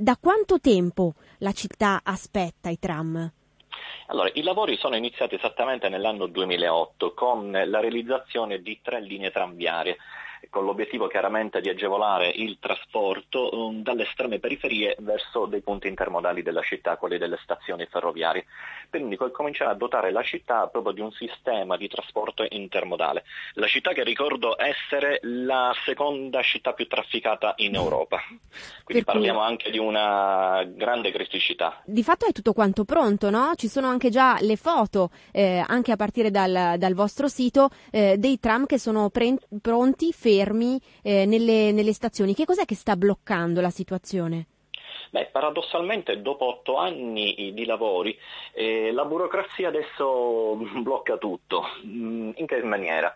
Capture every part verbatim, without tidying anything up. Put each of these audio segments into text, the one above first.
da quanto tempo la città aspetta i tram? Allora, i lavori sono iniziati esattamente nell'anno duemilaotto con la realizzazione di tre linee tranviarie, con l'obiettivo chiaramente di agevolare il trasporto um, dalle estreme periferie verso dei punti intermodali della città, quelli delle stazioni ferroviarie. Quindi cominciare a dotare la città proprio di un sistema di trasporto intermodale. La città che ricordo essere la seconda città più trafficata in Europa. Quindi Per cui... parliamo anche di una grande criticità. Di fatto è tutto quanto pronto, no? Ci sono anche già le foto, eh, anche a partire dal, dal vostro sito, eh, dei tram che sono pre- pronti, fermi eh, nelle, nelle stazioni. Che cos'è che sta bloccando la situazione? Beh, paradossalmente dopo otto anni di lavori eh, la burocrazia adesso blocca tutto. In che maniera?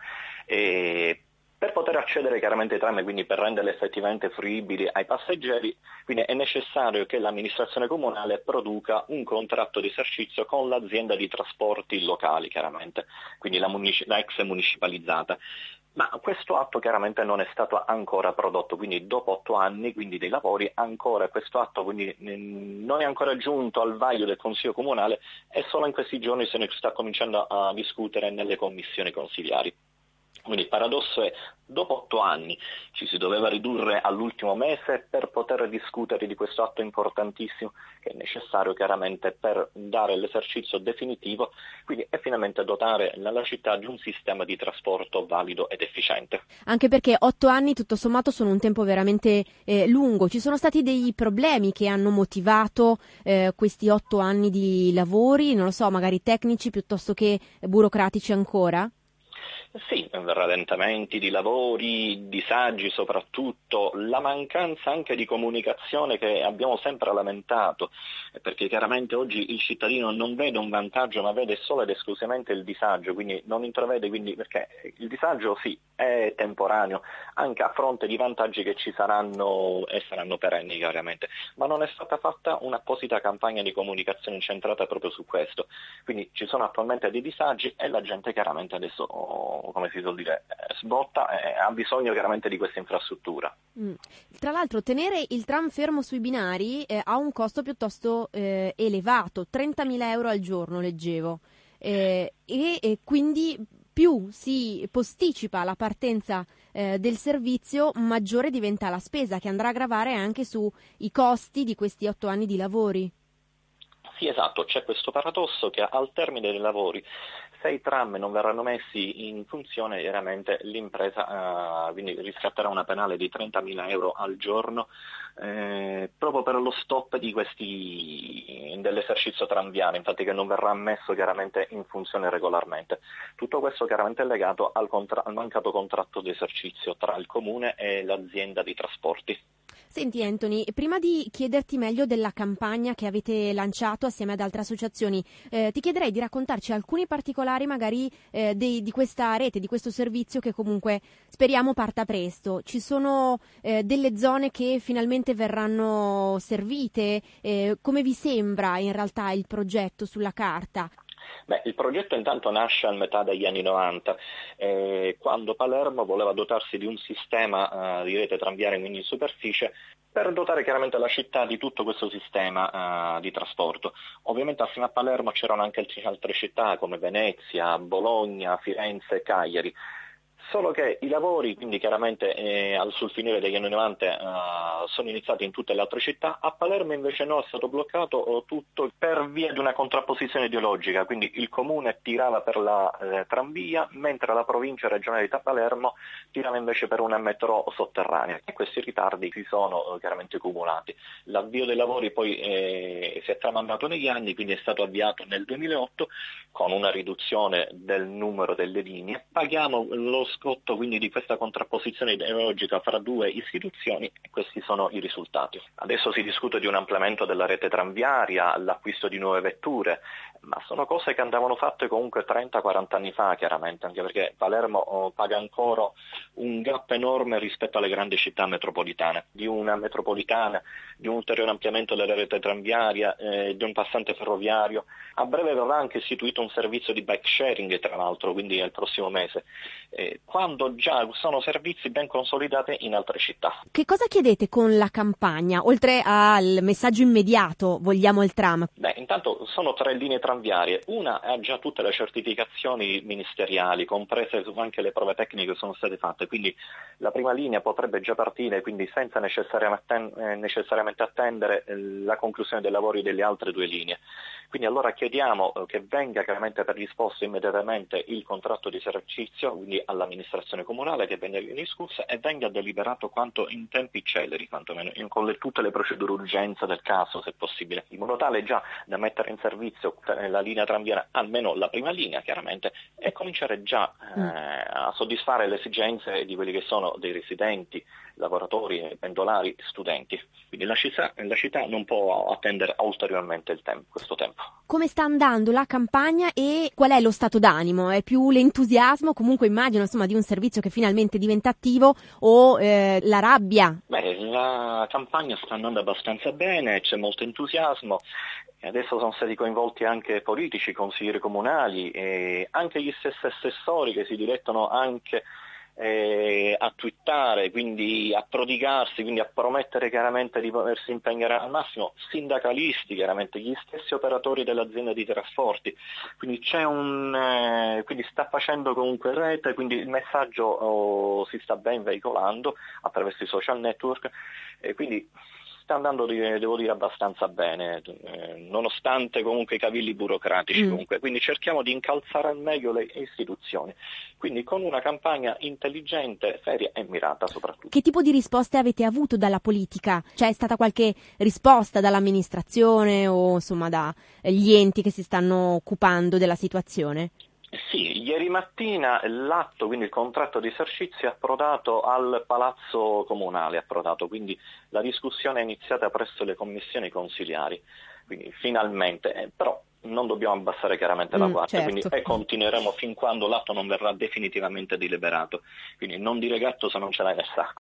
Eh, Per poter accedere chiaramente ai tram e quindi per renderli effettivamente fruibili ai passeggeri, quindi è necessario che l'amministrazione comunale produca un contratto di esercizio con l'azienda di trasporti locali, chiaramente, quindi la, munici- la ex municipalizzata. Ma questo atto chiaramente non è stato ancora prodotto, quindi dopo otto anni quindi dei lavori ancora questo atto quindi non è ancora giunto al vaglio del Consiglio Comunale e solo in questi giorni se ne sta cominciando a discutere nelle commissioni consiliari. Quindi il paradosso è, dopo otto anni ci si doveva ridurre all'ultimo mese per poter discutere di questo atto importantissimo che è necessario chiaramente per dare l'esercizio definitivo, quindi e finalmente dotare la città di un sistema di trasporto valido ed efficiente. Anche perché otto anni tutto sommato sono un tempo veramente eh, lungo. Ci sono stati dei problemi che hanno motivato eh, questi otto anni di lavori, non lo so, magari tecnici piuttosto che burocratici ancora? Sì, rallentamenti di lavori, disagi soprattutto, la mancanza anche di comunicazione che abbiamo sempre lamentato, perché chiaramente oggi il cittadino non vede un vantaggio ma vede solo ed esclusivamente il disagio, quindi non intravede, quindi perché il disagio sì, è temporaneo, anche a fronte di vantaggi che ci saranno e saranno perenni chiaramente, ma non è stata fatta un'apposita campagna di comunicazione incentrata proprio su questo, quindi ci sono attualmente dei disagi e la gente chiaramente adesso come si suol dire, sbotta e ha bisogno chiaramente di questa infrastruttura. Mm. Tra l'altro tenere il tram fermo sui binari eh, ha un costo piuttosto eh, elevato, trentamila euro al giorno leggevo, eh, e, e quindi più si posticipa la partenza eh, del servizio, maggiore diventa la spesa che andrà a gravare anche sui costi di questi otto anni di lavori. Sì, esatto, c'è questo paradosso che al termine dei lavori, se i tram non verranno messi in funzione, chiaramente l'impresa uh, quindi riscatterà una penale di trentamila euro al giorno eh, proprio per lo stop di questi dell'esercizio tranviario, infatti che non verrà messo chiaramente in funzione regolarmente. Tutto questo chiaramente è legato al, contra- al mancato contratto di esercizio tra il comune e l'azienda di trasporti. Senti Anthony, prima di chiederti meglio della campagna che avete lanciato assieme ad altre associazioni, eh, ti chiederei di raccontarci alcuni particolari magari eh, dei, di questa rete, di questo servizio che comunque speriamo parta presto. Ci sono eh, delle zone che finalmente verranno servite? Eh, come vi sembra in realtà il progetto sulla carta? Beh, il progetto intanto nasce a metà degli anni novanta, eh, quando Palermo voleva dotarsi di un sistema eh, di rete tranviaria quindi in superficie per dotare chiaramente la città di tutto questo sistema eh, di trasporto. Ovviamente assieme a Palermo c'erano anche altre città come Venezia, Bologna, Firenze, Cagliari. Solo che i lavori, quindi chiaramente eh, sul finire degli anni novanta eh, sono iniziati in tutte le altre città, a Palermo invece no, è stato bloccato eh, tutto per via di una contrapposizione ideologica, quindi il comune tirava per la eh, tranvia, mentre la provincia regionale di Palermo tirava invece per una metro sotterranea e questi ritardi si sono eh, chiaramente cumulati. L'avvio dei lavori poi eh, si è tramandato negli anni, quindi è stato avviato nel duemilaotto con una riduzione del numero delle linee. Paghiamo lo scotto quindi di questa contrapposizione ideologica fra due istituzioni e questi sono i risultati. Adesso si discute di un ampliamento della rete tranviaria, l'acquisto di nuove vetture, ma sono cose che andavano fatte comunque trenta quaranta anni fa chiaramente, anche perché Palermo oh, paga ancora un gap enorme rispetto alle grandi città metropolitane. Di una metropolitana, di un ulteriore ampliamento della rete tranviaria, eh, di un passante ferroviario. A breve verrà anche istituito un servizio di bike sharing tra l'altro, quindi nel prossimo mese. Eh, quando già sono servizi ben consolidati in altre città. Che cosa chiedete con la campagna? Oltre al messaggio immediato, vogliamo il tram? Beh, intanto sono tre linee tranviarie. Una ha già tutte le certificazioni ministeriali, comprese anche le prove tecniche che sono state fatte, quindi la prima linea potrebbe già partire, quindi senza necessariamente attendere la conclusione dei lavori delle altre due linee. Quindi allora chiediamo che venga chiaramente predisposto immediatamente il contratto di servizio, quindi all'amministrazione comunale, che venga discussa e venga deliberato quanto in tempi celeri, quantomeno con le, tutte le procedure urgenza del caso, se possibile, in modo tale già da mettere in servizio la linea tranviaria, almeno la prima linea chiaramente, e cominciare già eh, a soddisfare le esigenze di quelli che sono dei residenti, lavoratori, pendolari, studenti. Quindi la città, la città non può attendere ulteriormente il tempo, questo tempo. Come sta andando la campagna e qual è lo stato d'animo? È più l'entusiasmo, comunque immagino, insomma, di un servizio che finalmente diventa attivo, o eh, la rabbia? Beh, la campagna sta andando abbastanza bene, c'è molto entusiasmo. Adesso sono stati coinvolti anche politici, consiglieri comunali e anche gli stessi assessori che si dilettano anche eh, a twittare, quindi a prodigarsi, quindi a promettere chiaramente di potersi impegnare al massimo, sindacalisti chiaramente, gli stessi operatori dell'azienda di trasporti, quindi c'è un eh, quindi sta facendo comunque rete, quindi il messaggio oh, si sta ben veicolando attraverso i social network e quindi sta andando, devo dire, abbastanza bene, eh, nonostante comunque i cavilli burocratici, mm. comunque. Quindi cerchiamo di incalzare al meglio le istituzioni, quindi con una campagna intelligente, seria e mirata soprattutto. Che tipo di risposte avete avuto dalla politica? C'è stata qualche risposta dall'amministrazione o insomma dagli enti che si stanno occupando della situazione? Sì, ieri mattina l'atto, quindi il contratto di esercizio è approdato al Palazzo Comunale, è approdato, quindi la discussione è iniziata presso le commissioni consiliari, quindi finalmente, eh, però non dobbiamo abbassare chiaramente la guardia, mm, certo. quindi, e continueremo fin quando l'atto non verrà definitivamente deliberato, quindi non dire gatto se non ce l'hai nel sacco.